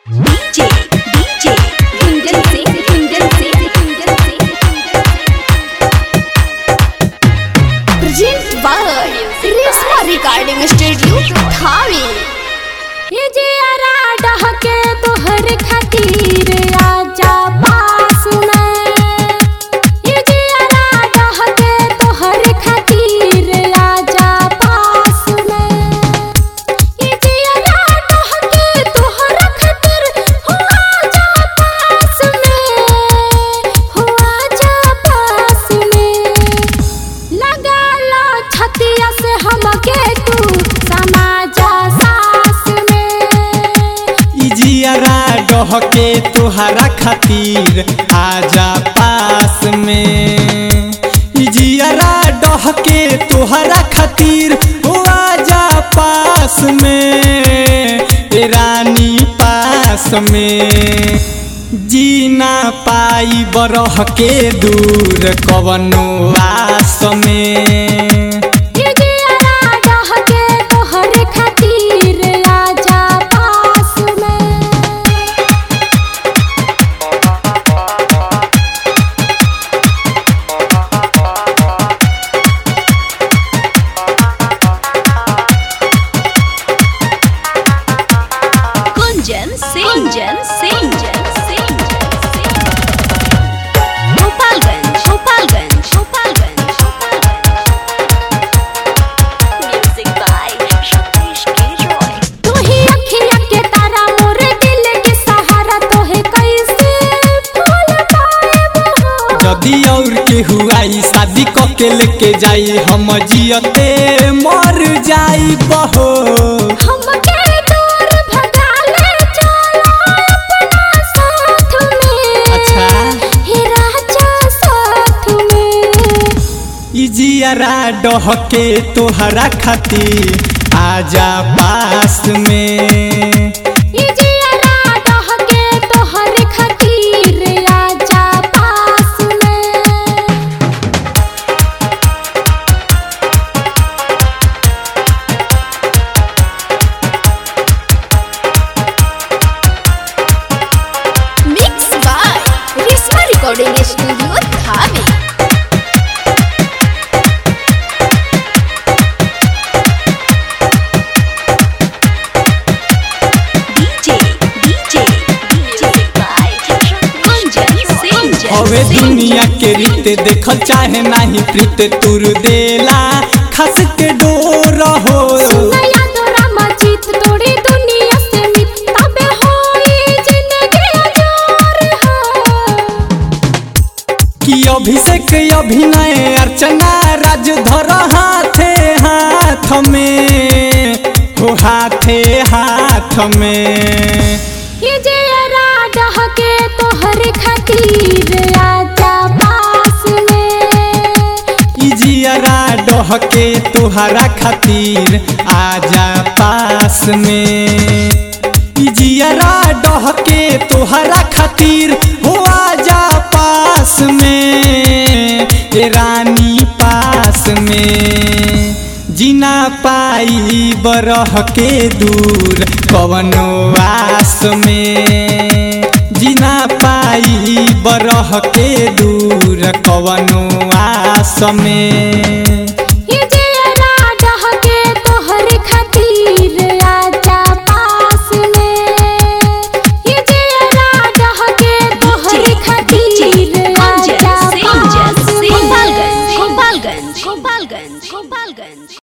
DJ Kundan Singh present by Risma Recording Studio Dhawi। ये जे आरा डहके तोहर खातिर आजा पास में। ये जे आरा डहके तोहर खातिर आजा पास में। ये जे आरा डहके तोहर खातिर हो आजा पास में, हो आजा पास में। लगा लो छतिया से हमके तू समाजा सास में। इजियारा डहके तोहरा खातिर आजा पास में। इजियारा डहके तोहरा खातिर हो आजा पास में। ए रानी पास में जीना पाई बरह के दूर कवनो आस में। ये जे आरा डहके तोहर खातिर आजा पास में। Kundan Singh Gopalganj Music by Ratish K. Roy। तू ही अखिया के तारा मोरे दिल के सहारा, तोहे कैसे भूल पाएबो हो। जदी और के हुआई शादी क के लेके जाई हम जियते मर जाई बहो। हमके दूर भगा ले चलो अपना साथ में। अच्छा। हे राजा साथ में। इजियारा डहके तोहरा खातिर आजा पास में। ये जे आरा डहके तोहर खातिर आजा पास में। Mix by Risma Recording Studio Dhawi। DJ by Kundan Singh। हवे दुनिया के रीते देखल चाहे नाही प्रीत तुर देला खस के डोर हो। नया दौरा मजीत तोड़ी दुनिया से मित, तबे होई जिंदगी अजोर हो। कि अभिषेक अभिनय अर्चना राजधर हाथे हाथ में हो हाथे हाथ में। ये जे आरा डहके तोहर खातिर आजा पास में। इजियारा डहके तोहरा खातिर आजा पास में। इजियारा डहके तोहरा खातिर हो आजा पास में। ए रानी पास में जीना पाई बरह के दूर कवनो आस में। जीना पाई बरह के दूर कवनो आस में। ये जे आरा डहके तोहर खातिर आजा पास में। ये जे आरा डहके तोहर खातिर आजा पास में। Gopalganj